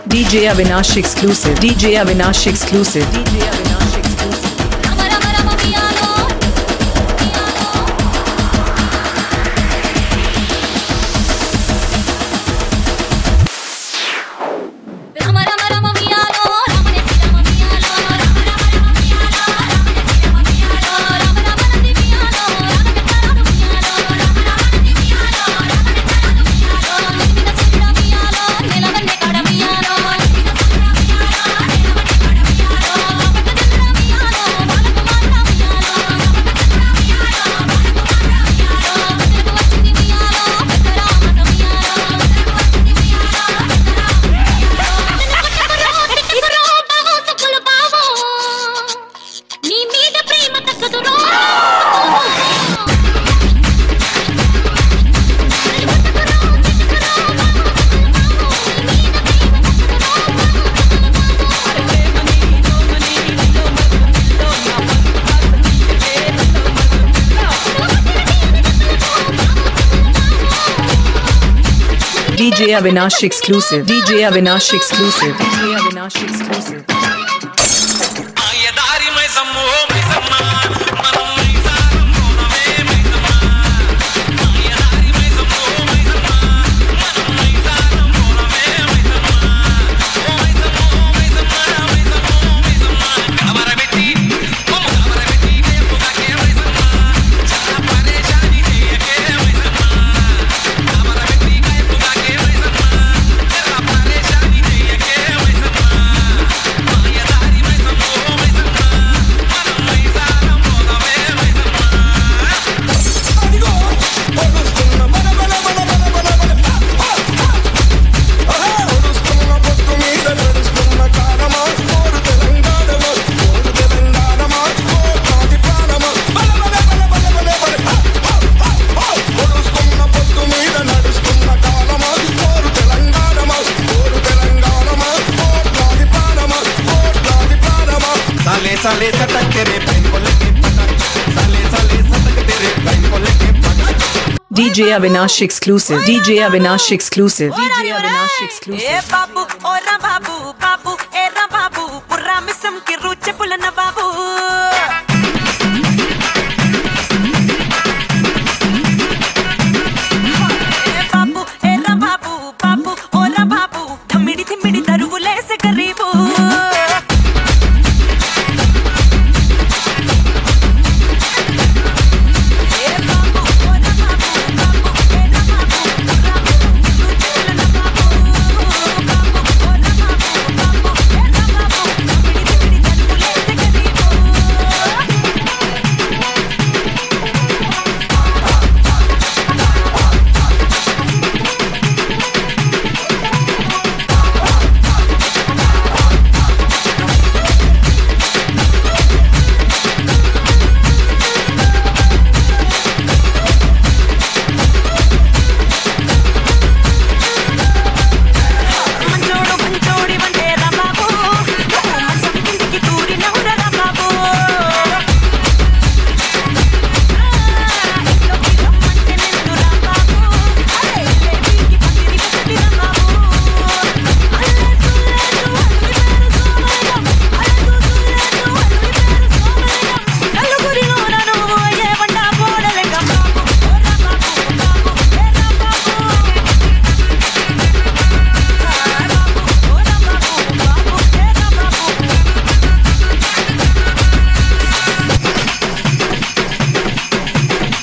DJ Avinash exclusive. DJ Avinash exclusive. DJ Avinash exclusive. DJ Avinash exclusive. DJ Avinash exclusive. DJ Avinash exclusive. साले सटक तेरे pan को लेके पटक साले सटक तेरे पैन को लेके पटक DJ Avinash exclusive. DJ Avinash exclusive. DJ Avinash exclusive. ए बाबू ओरा बाबू बाबू एरा बाबू पुर्रा मिसम की रूचे पुलना बाबू ए बाबू एरा बाबू बाबू ओरा बाबू थमिड़ी थिमिड़ी दरुले से करीबू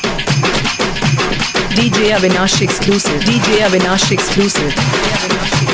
DJ Avinash exclusive. DJ Avinash exclusive.